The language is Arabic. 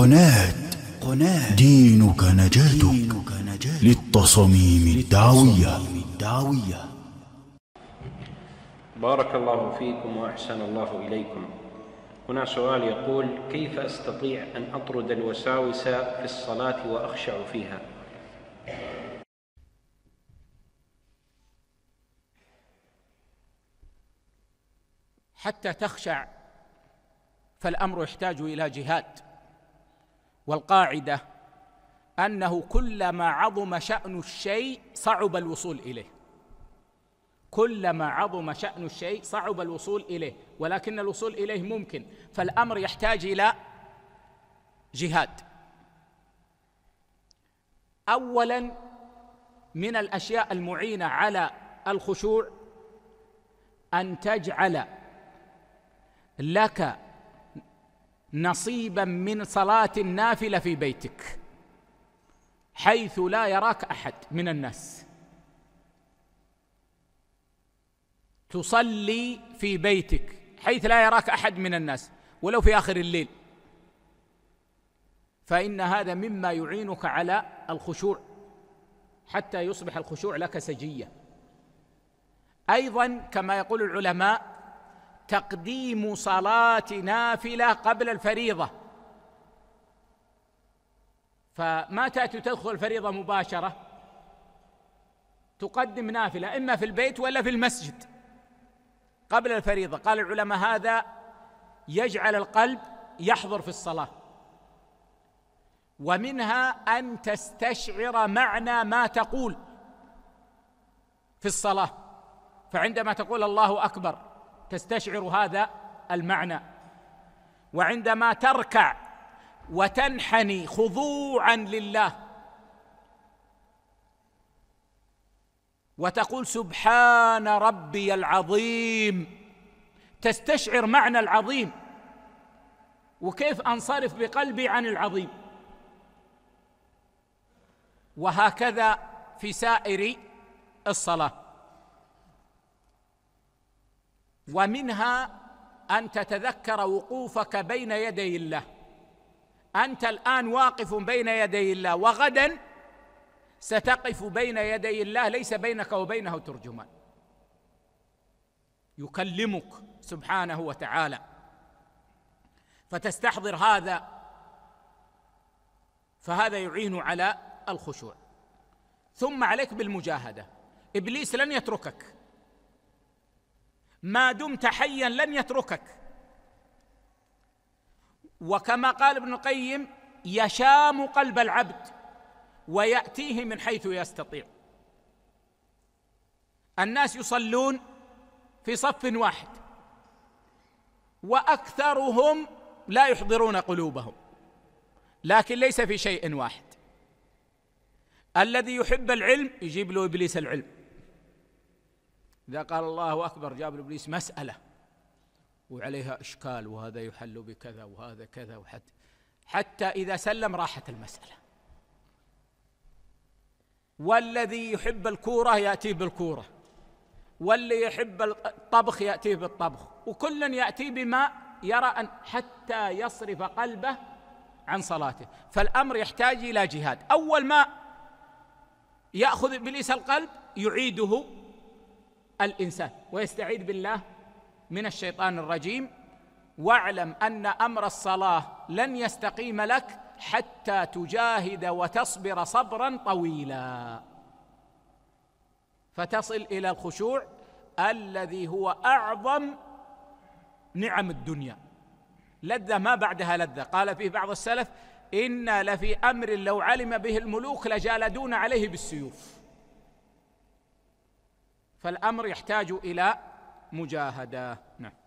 قناة دينك نجاتك للتصاميم الدعوية. بارك الله فيكم وأحسن الله إليكم. هنا سؤال يقول: كيف أستطيع أن أطرد الوساوس في الصلاة وأخشع فيها؟ حتى تخشع فالأمر يحتاج إلى جهاد، والقاعدة أنه كلما عظم شأن الشيء صعب الوصول إليه، كلما عظم شأن الشيء صعب الوصول إليه، ولكن الوصول إليه ممكن، فالأمر يحتاج إلى جهاد. أولاً من الأشياء المعينة على الخشوع أن تجعل لك نصيباً من صلاة النافلة في بيتك حيث لا يراك أحد من الناس، تصلي في بيتك حيث لا يراك أحد من الناس ولو في آخر الليل، فإن هذا مما يعينك على الخشوع حتى يصبح الخشوع لك سجية. أيضاً كما يقول العلماء: تقديم صلاة نافلة قبل الفريضة، فما تأتي تدخل الفريضة مباشرة، تقدم نافلة إما في البيت ولا في المسجد قبل الفريضة. قال العلماء هذا يجعل القلب يحضر في الصلاة. ومنها أن تستشعر معنى ما تقول في الصلاة، فعندما تقول الله أكبر تستشعر هذا المعنى، وعندما تركع وتنحني خضوعا لله وتقول سبحان ربي العظيم تستشعر معنى العظيم، وكيف أنصرف بقلبي عن العظيم، وهكذا في سائر الصلاة. ومنها أن تتذكر وقوفك بين يدي الله، أنت الآن واقف بين يدي الله، وغدا ستقف بين يدي الله ليس بينك وبينه ترجمان، يكلمك سبحانه وتعالى، فتستحضر هذا، فهذا يعين على الخشوع. ثم عليك بالمجاهدة، إبليس لن يتركك ما دمت حيا، لن يتركك. وكما قال ابن القيم: يشام قلب العبد ويأتيه من حيث يستطيع. الناس يصلون في صف واحد وأكثرهم لا يحضرون قلوبهم، لكن ليس في شيء واحد. الذي يحب العلم يجيب له إبليس العلم، إذا قال الله أكبر جاب له إبليس مسألة وعليها إشكال، وهذا يحل بكذا وهذا كذا، حتى إذا سلم راحت المسألة. والذي يحب الكورة يأتي بالكورة، واللي يحب الطبخ يأتي بالطبخ، وكل يأتي بما يرى أن حتى يصرف قلبه عن صلاته. فالأمر يحتاج إلى جهاد. أول ما يأخذ إبليس القلب يعيده الإنسان ويستعيذ بالله من الشيطان الرجيم. واعلم أن أمر الصلاة لن يستقيم لك حتى تجاهد وتصبر صبرا طويلا، فتصل إلى الخشوع الذي هو أعظم نعم الدنيا، لذة ما بعدها لذة. قال فيه بعض السلف: إن لفي أمر لو علم به الملوك لجالدون عليه بالسيوف. فالأمر يحتاج إلى مجاهدة. نعم.